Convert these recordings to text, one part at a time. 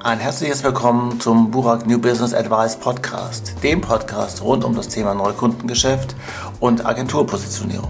Ein herzliches Willkommen zum Burak New Business Advice Podcast, dem Podcast rund um das Thema Neukundengeschäft und Agenturpositionierung.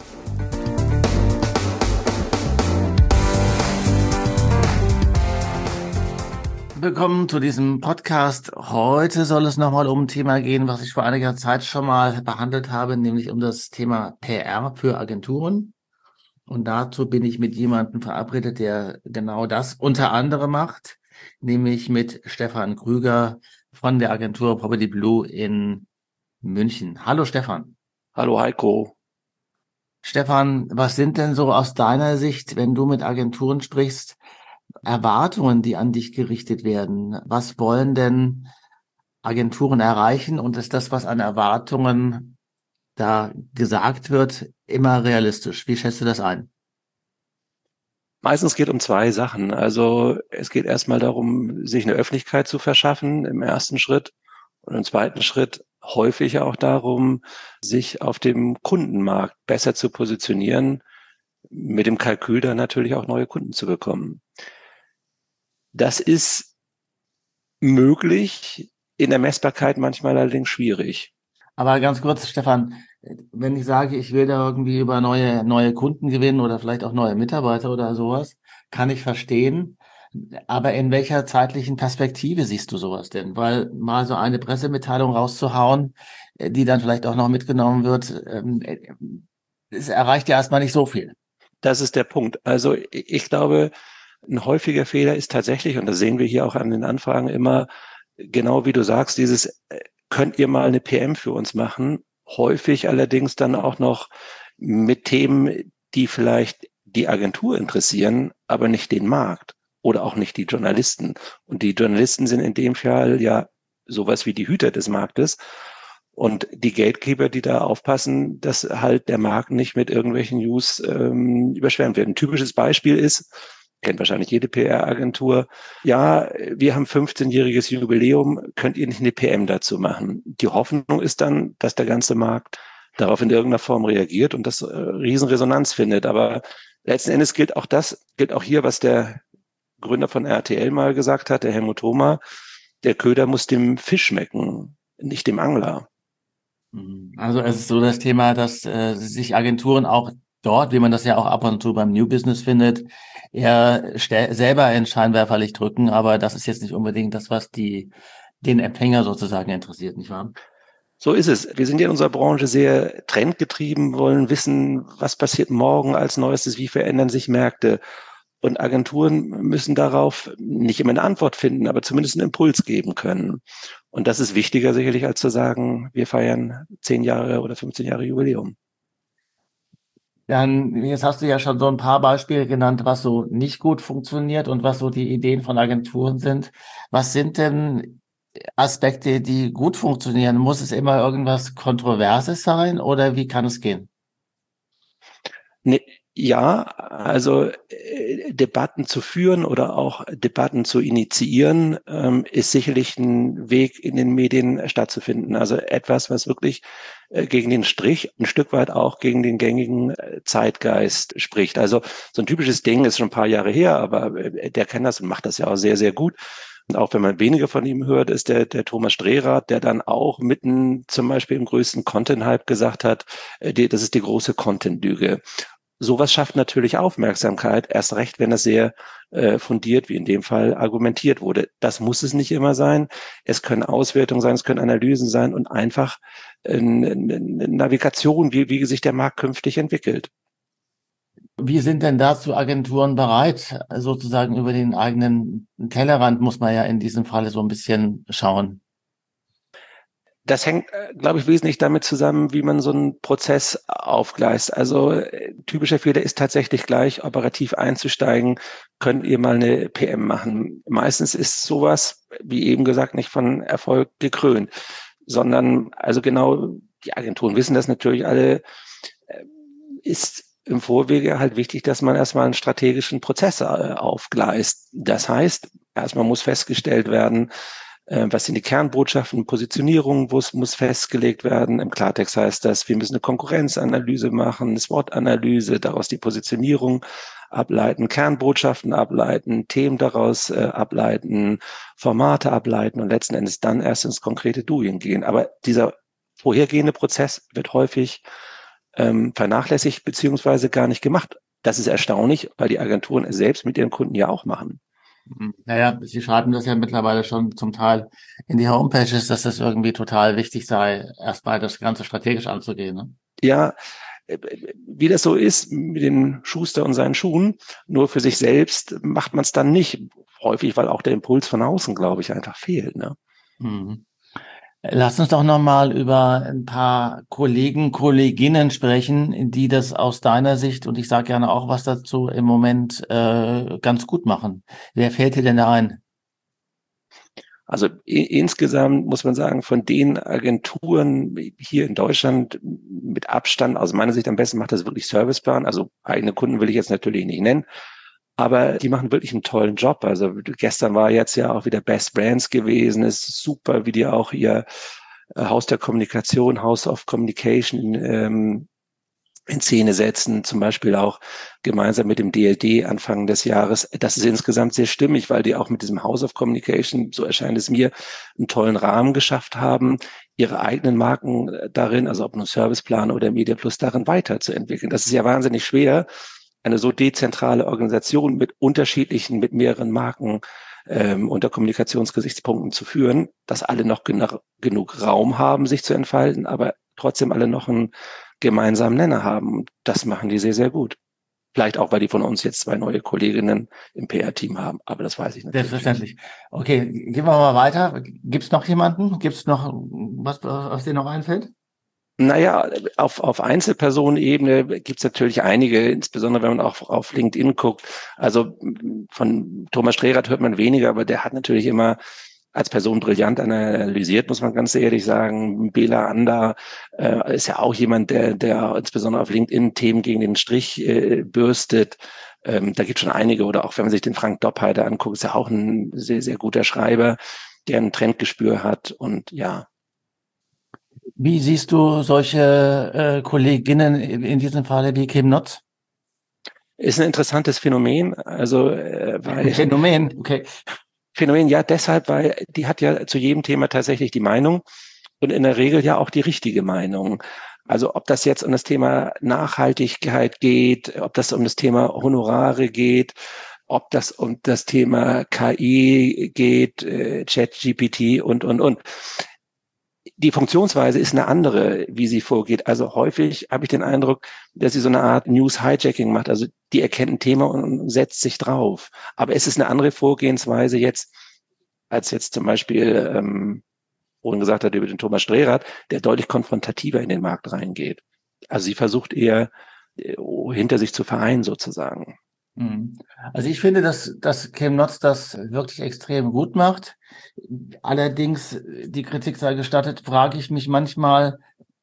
Willkommen zu diesem Podcast. Heute soll es nochmal um ein Thema gehen, was ich vor einiger Zeit schon mal behandelt habe, nämlich um das Thema PR für Agenturen. Und dazu bin ich mit jemandem verabredet, der genau das unter anderem macht, nämlich mit Stefan Krüger von der Agentur Property Blue in München. Hallo Stefan. Hallo Heiko. Stefan, was sind denn so aus deiner Sicht, wenn du mit Agenturen sprichst, Erwartungen, die an dich gerichtet werden? Was wollen denn Agenturen erreichen? Und ist das, was an Erwartungen da gesagt wird, immer realistisch? Wie schätzt du das ein? Meistens geht es um zwei Sachen. Also es geht erstmal darum, sich eine Öffentlichkeit zu verschaffen im ersten Schritt und im zweiten Schritt häufig auch darum, sich auf dem Kundenmarkt besser zu positionieren, mit dem Kalkül dann natürlich auch neue Kunden zu bekommen. Das ist möglich, in der Messbarkeit manchmal allerdings schwierig. Aber ganz kurz, Stefan, wenn ich sage, ich will da irgendwie über neue Kunden gewinnen oder vielleicht auch neue Mitarbeiter oder sowas, kann ich verstehen. Aber in welcher zeitlichen Perspektive siehst du sowas denn? Weil mal so eine Pressemitteilung rauszuhauen, die dann vielleicht auch noch mitgenommen wird, es erreicht ja erstmal nicht so viel. Das ist der Punkt. Also ich glaube, ein häufiger Fehler ist tatsächlich, und das sehen wir hier auch an den Anfragen immer, genau wie du sagst, dieses, könnt ihr mal eine PM für uns machen? Häufig allerdings dann auch noch mit Themen, die vielleicht die Agentur interessieren, aber nicht den Markt oder auch nicht die Journalisten. Und die Journalisten sind in dem Fall ja sowas wie die Hüter des Marktes. Und die Gatekeeper, die da aufpassen, dass halt der Markt nicht mit irgendwelchen News überschwemmt wird. Ein typisches Beispiel ist, kennt wahrscheinlich jede PR-Agentur, ja, wir haben 15-jähriges Jubiläum, könnt ihr nicht eine PM dazu machen? Die Hoffnung ist dann, dass der ganze Markt darauf in irgendeiner Form reagiert und das Riesenresonanz findet. Aber letzten Endes gilt auch hier, was der Gründer von RTL mal gesagt hat, der Helmut Thoma, der Köder muss dem Fisch schmecken, nicht dem Angler. Also es ist so das Thema, dass sich Agenturen auch dort, wie man das ja auch ab und zu beim New Business findet, eher selber ins Scheinwerferlicht drücken, aber das ist jetzt nicht unbedingt das, was den Empfänger sozusagen interessiert, nicht wahr? So ist es. Wir sind ja in unserer Branche sehr trendgetrieben, wollen wissen, was passiert morgen als Neuestes, wie verändern sich Märkte. Und Agenturen müssen darauf nicht immer eine Antwort finden, aber zumindest einen Impuls geben können. Und das ist wichtiger sicherlich, als zu sagen, wir feiern 10 Jahre oder 15 Jahre Jubiläum. Dann, jetzt hast du ja schon so ein paar Beispiele genannt, was so nicht gut funktioniert und was so die Ideen von Agenturen sind. Was sind denn Aspekte, die gut funktionieren? Muss es immer irgendwas Kontroverses sein oder wie kann es gehen? Ne, ja, also Debatten zu führen oder auch Debatten zu initiieren, ist sicherlich ein Weg in den Medien stattzufinden. Also etwas, was wirklich gegen den Strich, ein Stück weit auch gegen den gängigen Zeitgeist spricht. Also so ein typisches Ding ist schon ein paar Jahre her, aber der kennt das und macht das ja auch sehr, sehr gut. Und auch wenn man weniger von ihm hört, ist der Thomas Strehrath, der dann auch mitten zum Beispiel im größten Content-Hype gesagt hat, das ist die große Content-Lüge. Sowas schafft natürlich Aufmerksamkeit, erst recht, wenn das sehr fundiert, wie in dem Fall, argumentiert wurde. Das muss es nicht immer sein. Es können Auswertungen sein, es können Analysen sein und einfach eine Navigation, wie sich der Markt künftig entwickelt. Wie sind denn dazu Agenturen bereit, sozusagen über den eigenen Tellerrand muss man ja in diesem Falle so ein bisschen schauen. Das hängt, glaube ich, wesentlich damit zusammen, wie man so einen Prozess aufgleist. Also typischer Fehler ist tatsächlich gleich operativ einzusteigen. Könnt ihr mal eine PM machen? Meistens ist sowas, wie eben gesagt, nicht von Erfolg gekrönt, sondern also genau, die Agenturen wissen das natürlich alle, ist im Vorwege halt wichtig, dass man erstmal einen strategischen Prozess aufgleist. Das heißt, erstmal muss festgestellt werden, was sind die Kernbotschaften, Positionierung, muss festgelegt werden. Im Klartext heißt das, wir müssen eine Konkurrenzanalyse machen, eine SWOT-Analyse, daraus die Positionierung ableiten, Kernbotschaften ableiten, Themen daraus ableiten, Formate ableiten und letzten Endes dann erst ins konkrete Doing gehen. Aber dieser vorhergehende Prozess wird häufig vernachlässigt beziehungsweise gar nicht gemacht. Das ist erstaunlich, weil die Agenturen es selbst mit ihren Kunden ja auch machen. Naja, Sie schreiben das ja mittlerweile schon zum Teil in die Homepages, dass das irgendwie total wichtig sei, erstmal das Ganze strategisch anzugehen. Ne? Ja, wie das so ist mit dem Schuster und seinen Schuhen, nur für sich selbst macht man es dann nicht. Häufig, weil auch der Impuls von außen, glaube ich, einfach fehlt. Ne? Mhm. Lass uns doch nochmal über ein paar Kollegen, Kolleginnen sprechen, die das aus deiner Sicht, und ich sage gerne auch was dazu, im Moment ganz gut machen. Wer fällt dir denn da ein? Also insgesamt muss man sagen, von den Agenturen hier in Deutschland mit Abstand, aus meiner Sicht am besten macht das wirklich Serviceplan. Also eigene Kunden will ich jetzt natürlich nicht nennen, aber die machen wirklich einen tollen Job. Also gestern war jetzt ja auch wieder Best Brands gewesen. Es ist super, wie die auch ihr Haus der Kommunikation, House of Communication in Szene setzen, zum Beispiel auch gemeinsam mit dem DLD Anfang des Jahres. Das ist insgesamt sehr stimmig, weil die auch mit diesem House of Communication, so erscheint es mir, einen tollen Rahmen geschafft haben, ihre eigenen Marken darin, also ob nun Serviceplan oder Media Plus, darin weiterzuentwickeln. Das ist ja wahnsinnig schwer, eine so dezentrale Organisation mit unterschiedlichen, mit mehreren Marken unter Kommunikationsgesichtspunkten zu führen, dass alle noch genug Raum haben, sich zu entfalten, aber trotzdem alle noch einen gemeinsamen Nenner haben. Das machen die sehr, sehr gut. Vielleicht auch, weil die von uns jetzt 2 neue Kolleginnen im PR-Team haben, aber das weiß ich natürlich Selbstverständlich. nicht. Okay, gehen wir mal weiter. Gibt es noch jemanden? Gibt es noch was dir noch einfällt? Naja, auf Einzelpersonenebene gibt es natürlich einige, insbesondere wenn man auch auf LinkedIn guckt. Also von Thomas Strehrath hört man weniger, aber der hat natürlich immer als Person brillant analysiert, muss man ganz ehrlich sagen. Bela Ander ist ja auch jemand, der insbesondere auf LinkedIn Themen gegen den Strich bürstet. Da gibt es schon einige. Oder auch wenn man sich den Frank Doppheide anguckt, ist ja auch ein sehr, sehr guter Schreiber, der ein Trendgespür hat. Und ja, Wie siehst du solche Kolleginnen in diesem Falle wie Kim Notz? ist ein interessantes Phänomen. Also, Ein weil Phänomen, okay. Phänomen, ja, deshalb, weil die hat ja zu jedem Thema tatsächlich die Meinung und in der Regel ja auch die richtige Meinung. Also ob das jetzt um das Thema Nachhaltigkeit geht, ob das um das Thema Honorare geht, ob das um das Thema KI geht, ChatGPT und. Die Funktionsweise ist eine andere, wie sie vorgeht. Also häufig habe ich den Eindruck, dass sie so eine Art News-Hijacking macht. Also die erkennt ein Thema und setzt sich drauf. Aber es ist eine andere Vorgehensweise jetzt, als jetzt zum Beispiel, vorhin gesagt hat über den Thomas Strehrath, der deutlich konfrontativer in den Markt reingeht. Also sie versucht eher hinter sich zu vereinen sozusagen. Mhm. Also ich finde, dass Kim Notz das wirklich extrem gut macht. Allerdings, die Kritik sei gestattet, frage ich mich manchmal,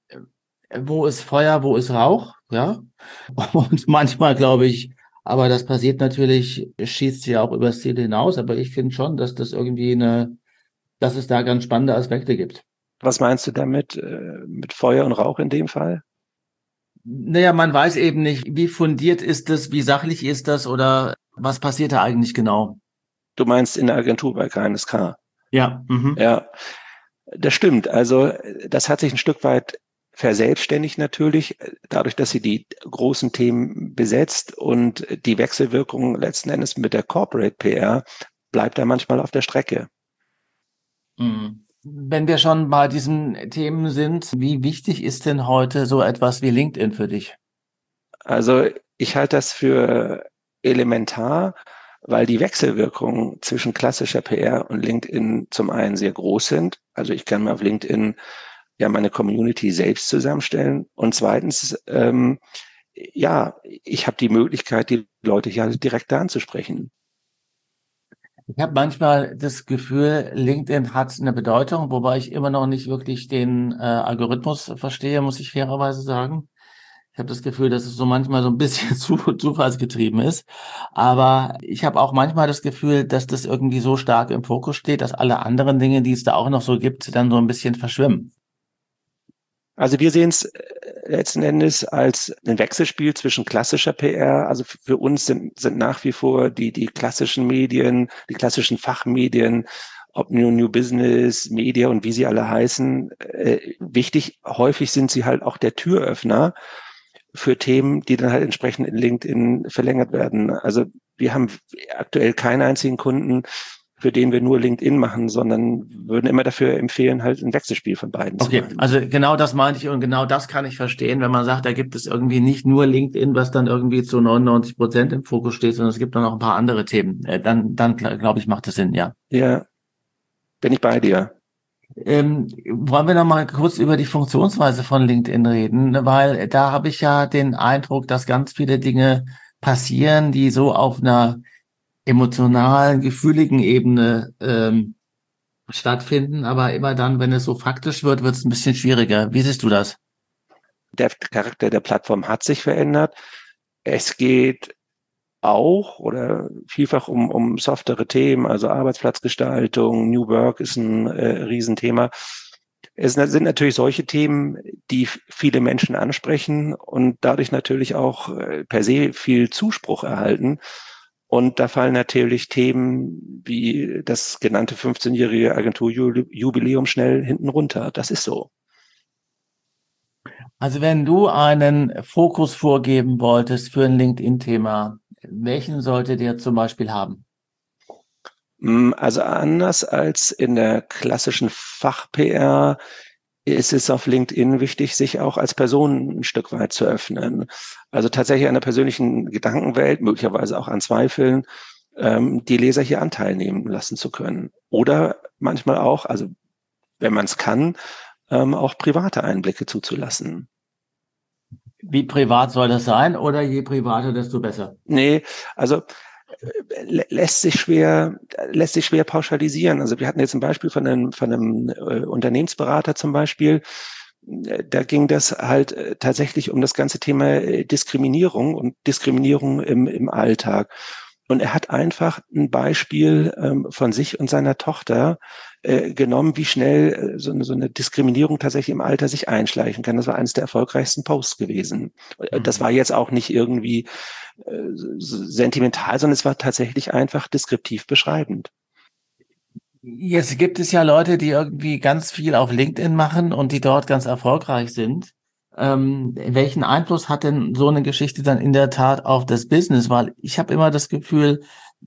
wo ist Feuer, wo ist Rauch? Ja. Und manchmal glaube ich, aber das passiert natürlich, schießt sie auch übers Ziel hinaus. Aber ich finde schon, dass das irgendwie dass es da ganz spannende Aspekte gibt. Was meinst du damit, mit Feuer und Rauch in dem Fall? Naja, man weiß eben nicht, wie fundiert ist es, wie sachlich ist das oder was passiert da eigentlich genau? Du meinst in der Agentur bei KNSK? Ja. Mhm. Ja, das stimmt. Also das hat sich ein Stück weit verselbstständigt natürlich, dadurch, dass sie die großen Themen besetzt und die Wechselwirkung letzten Endes mit der Corporate PR bleibt da manchmal auf der Strecke. Mhm. Wenn wir schon bei diesen Themen sind, wie wichtig ist denn heute so etwas wie LinkedIn für dich? Also ich halte das für elementar, weil die Wechselwirkungen zwischen klassischer PR und LinkedIn zum einen sehr groß sind. Also ich kann mir auf LinkedIn ja meine Community selbst zusammenstellen. Und zweitens, ja, ich habe die Möglichkeit, die Leute hier direkt da anzusprechen. Ich habe manchmal das Gefühl, LinkedIn hat eine Bedeutung, wobei ich immer noch nicht wirklich den Algorithmus verstehe, muss ich fairerweise sagen. Ich habe das Gefühl, dass es so manchmal so ein bisschen zufallsgetrieben ist. Aber ich habe auch manchmal das Gefühl, dass das irgendwie so stark im Fokus steht, dass alle anderen Dinge, die es da auch noch so gibt, dann so ein bisschen verschwimmen. Also wir sehen es letzten Endes als ein Wechselspiel zwischen klassischer PR. Also für uns sind nach wie vor die klassischen Medien, die klassischen Fachmedien, ob New Business, Media und wie sie alle heißen, wichtig. Häufig sind sie halt auch der Türöffner für Themen, die dann halt entsprechend in LinkedIn verlängert werden. Also wir haben aktuell keinen einzigen Kunden, für den wir nur LinkedIn machen, sondern würden immer dafür empfehlen, halt ein Wechselspiel von beiden zu machen. Also genau das meinte ich und genau das kann ich verstehen, wenn man sagt, da gibt es irgendwie nicht nur LinkedIn, was dann irgendwie zu 99% im Fokus steht, sondern es gibt dann noch ein paar andere Themen. Dann glaube ich, macht das Sinn, ja. Ja, bin ich bei dir. Wollen wir noch mal kurz über die Funktionsweise von LinkedIn reden, weil da habe ich ja den Eindruck, dass ganz viele Dinge passieren, die so auf einer emotionalen, gefühligen Ebene stattfinden, aber immer dann, wenn es so faktisch wird, wird es ein bisschen schwieriger. Wie siehst du das? Der Charakter der Plattform hat sich verändert. Es geht auch oder vielfach um softere Themen, also Arbeitsplatzgestaltung, New Work ist ein Riesenthema. Es sind natürlich solche Themen, die viele Menschen ansprechen und dadurch natürlich auch per se viel Zuspruch erhalten. Und da fallen natürlich Themen wie das genannte 15-jährige Agenturjubiläum schnell hinten runter. Das ist so. Also wenn du einen Fokus vorgeben wolltest für ein LinkedIn-Thema, welchen sollte der zum Beispiel haben? Also anders als in der klassischen Fach-PR ist es auf LinkedIn wichtig, sich auch als Person ein Stück weit zu öffnen. Also tatsächlich an der persönlichen Gedankenwelt, möglicherweise auch an Zweifeln, die Leser hier Anteil nehmen lassen zu können. Oder manchmal auch, also wenn man es kann, auch private Einblicke zuzulassen. Wie privat soll das sein oder je privater, desto besser? Nee, also lässt sich schwer pauschalisieren. Also wir hatten jetzt ein Beispiel von einem Unternehmensberater zum Beispiel. Da ging das halt tatsächlich um das ganze Thema Diskriminierung und Diskriminierung im Alltag. Und er hat einfach ein Beispiel von sich und seiner Tochter genommen, wie schnell so eine Diskriminierung tatsächlich im Alter sich einschleichen kann. Das war eines der erfolgreichsten Posts gewesen. Das war jetzt auch nicht irgendwie sentimental, sondern es war tatsächlich einfach deskriptiv beschreibend. Jetzt gibt es ja Leute, die irgendwie ganz viel auf LinkedIn machen und die dort ganz erfolgreich sind. Welchen Einfluss hat denn so eine Geschichte dann in der Tat auf das Business? Weil ich habe immer das Gefühl,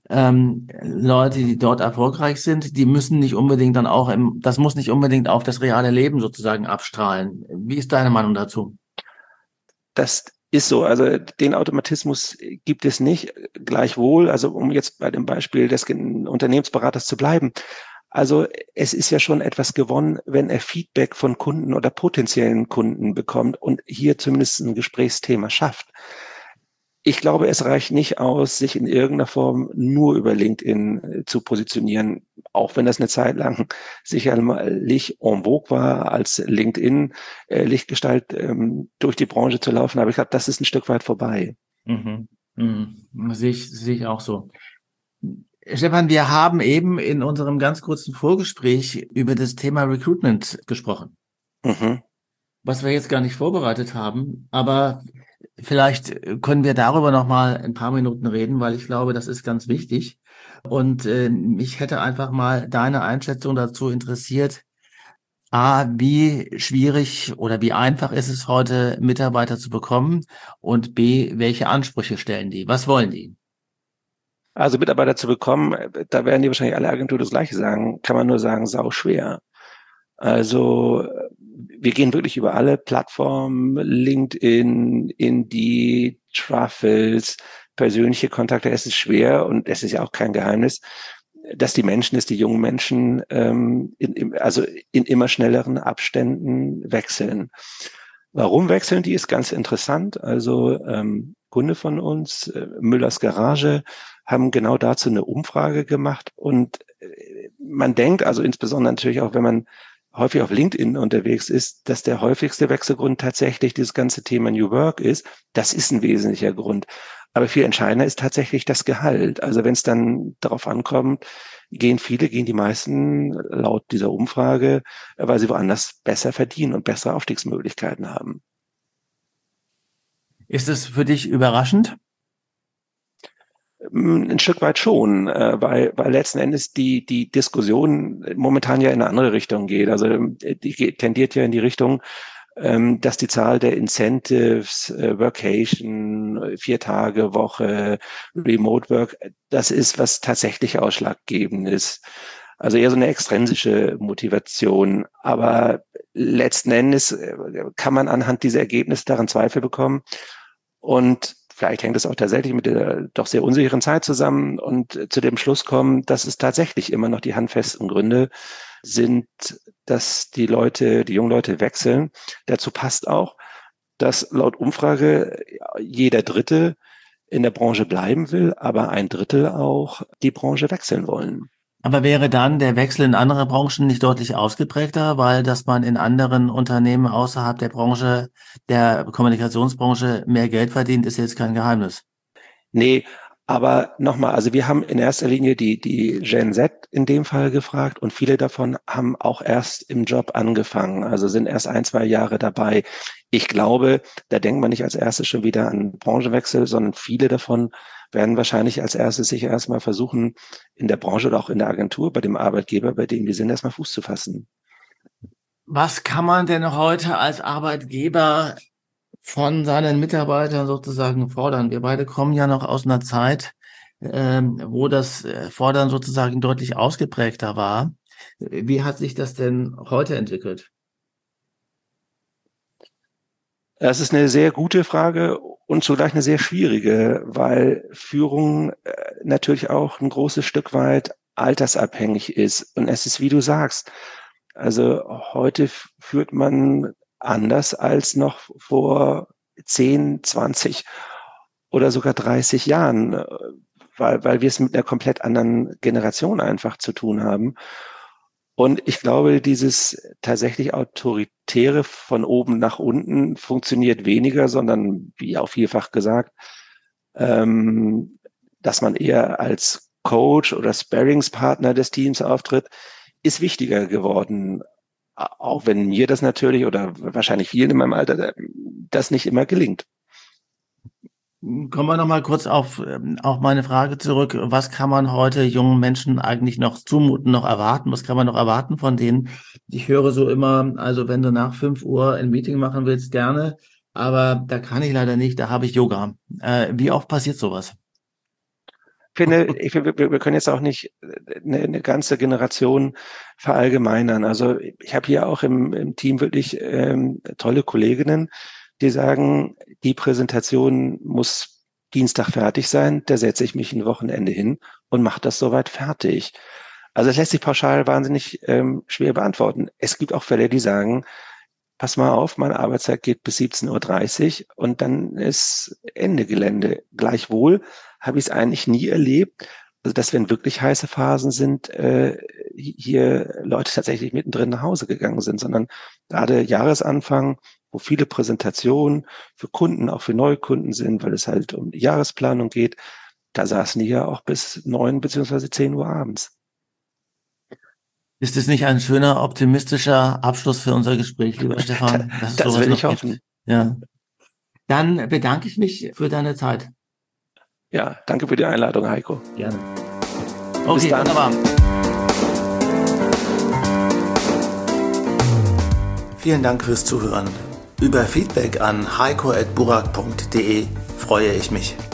Leute, die dort erfolgreich sind, die müssen nicht unbedingt dann auch das muss nicht unbedingt auf das reale Leben sozusagen abstrahlen. Wie ist deine Meinung dazu? Das ist so. Also den Automatismus gibt es nicht. Gleichwohl, also um jetzt bei dem Beispiel des Unternehmensberaters zu bleiben. Also es ist ja schon etwas gewonnen, wenn er Feedback von Kunden oder potenziellen Kunden bekommt und hier zumindest ein Gesprächsthema schafft. Ich glaube, es reicht nicht aus, sich in irgendeiner Form nur über LinkedIn zu positionieren, auch wenn das eine Zeit lang sicherlich en vogue war, als LinkedIn Lichtgestalt durch die Branche zu laufen. Aber ich glaube, das ist ein Stück weit vorbei. Mhm. Mhm. Sehe ich auch so. Stefan, wir haben eben in unserem ganz kurzen Vorgespräch über das Thema Recruitment gesprochen, Mhm. was wir jetzt gar nicht vorbereitet haben, aber vielleicht können wir darüber noch mal ein paar Minuten reden, weil ich glaube, das ist ganz wichtig. Und mich hätte einfach mal deine Einschätzung dazu interessiert. A, wie schwierig oder wie einfach ist es heute, Mitarbeiter zu bekommen? Und B, welche Ansprüche stellen die? Was wollen die? Also Mitarbeiter zu bekommen, da werden die wahrscheinlich alle Agenturen das Gleiche sagen, kann man nur sagen, sau schwer. Also wir gehen wirklich über alle Plattformen, LinkedIn, Indeed, Truffles, persönliche Kontakte. Es ist schwer und es ist ja auch kein Geheimnis, dass die jungen Menschen also in immer schnelleren Abständen wechseln. Warum wechseln die, ist ganz interessant. Also Kunde von uns, Müllers Garage, haben genau dazu eine Umfrage gemacht und man denkt, also insbesondere natürlich auch, wenn man häufig auf LinkedIn unterwegs ist, dass der häufigste Wechselgrund tatsächlich dieses ganze Thema New Work ist. Das ist ein wesentlicher Grund. Aber viel entscheidender ist tatsächlich das Gehalt. Also wenn es dann darauf ankommt, gehen die meisten laut dieser Umfrage, weil sie woanders besser verdienen und bessere Aufstiegsmöglichkeiten haben. Ist es für dich überraschend? Ein Stück weit schon, weil letzten Endes die Diskussion momentan ja in eine andere Richtung geht. Also die tendiert ja in die Richtung, dass die Zahl der Incentives, Workation, 4-Tage-Woche, Remote Work, das ist, was tatsächlich ausschlaggebend ist. Also eher so eine extrinsische Motivation. Aber letzten Endes kann man anhand dieser Ergebnisse daran Zweifel bekommen. Und vielleicht hängt es auch tatsächlich mit der doch sehr unsicheren Zeit zusammen und zu dem Schluss kommen, dass es tatsächlich immer noch die handfesten Gründe sind, dass die jungen Leute wechseln. Dazu passt auch, dass laut Umfrage jeder Dritte in der Branche bleiben will, aber 1/3 auch die Branche wechseln wollen. Aber wäre dann der Wechsel in andere Branchen nicht deutlich ausgeprägter, weil dass man in anderen Unternehmen außerhalb der Branche, der Kommunikationsbranche mehr Geld verdient, ist jetzt kein Geheimnis. Nee, aber nochmal, also wir haben in erster Linie die Gen Z in dem Fall gefragt und viele davon haben auch erst im Job angefangen, also sind erst 1-2 Jahre dabei. Ich glaube, da denkt man nicht als erstes schon wieder an Branchenwechsel, sondern viele davon werden wahrscheinlich als erstes sich erstmal versuchen, in der Branche oder auch in der Agentur, bei dem Arbeitgeber, bei dem die sind, erstmal Fuß zu fassen. Was kann man denn heute als Arbeitgeber von seinen Mitarbeitern sozusagen fordern? Wir beide kommen ja noch aus einer Zeit, wo das Fordern sozusagen deutlich ausgeprägter war. Wie hat sich das denn heute entwickelt? Das ist eine sehr gute Frage und zugleich eine sehr schwierige, weil Führung natürlich auch ein großes Stück weit altersabhängig ist. Und es ist, wie du sagst, also heute führt man anders als noch vor 10, 20 oder sogar 30 Jahren, weil wir es mit einer komplett anderen Generation einfach zu tun haben. Und ich glaube, dieses tatsächlich Autoritäre von oben nach unten funktioniert weniger, sondern wie auch vielfach gesagt, dass man eher als Coach oder Sparringspartner des Teams auftritt, ist wichtiger geworden. Auch wenn mir das natürlich oder wahrscheinlich vielen in meinem Alter das nicht immer gelingt. Kommen wir noch mal kurz auf meine Frage zurück. Was kann man heute jungen Menschen eigentlich noch zumuten, noch erwarten? Was kann man noch erwarten von denen? Ich höre so immer, also wenn du nach 5 Uhr ein Meeting machen willst, gerne, aber da kann ich leider nicht, da habe ich Yoga. Wie oft passiert sowas? Ich finde, wir können jetzt auch nicht eine ganze Generation verallgemeinern. Also ich habe hier auch im Team wirklich tolle Kolleginnen, die sagen, die Präsentation muss Dienstag fertig sein, da setze ich mich ein Wochenende hin und mache das soweit fertig. Also es lässt sich pauschal wahnsinnig schwer beantworten. Es gibt auch Fälle, die sagen, pass mal auf, meine Arbeitszeit geht bis 17:30 Uhr und dann ist Ende Gelände. Gleichwohl habe ich es eigentlich nie erlebt, also dass wenn wirklich heiße Phasen sind, hier Leute tatsächlich mittendrin nach Hause gegangen sind, sondern gerade Jahresanfang, wo viele Präsentationen für Kunden, auch für Neukunden sind, weil es halt um die Jahresplanung geht, da saßen die ja auch bis 9 beziehungsweise 10 Uhr abends. Ist es nicht ein schöner, optimistischer Abschluss für unser Gespräch, lieber Stefan? Dass es Das sowas will ich noch hoffen. gibt? Ja. Dann bedanke ich mich für deine Zeit. Ja, danke für die Einladung, Heiko. Gerne. Bis Okay, dann. wunderbar. Vielen Dank fürs Zuhören. Über Feedback an heiko@burak.de freue ich mich.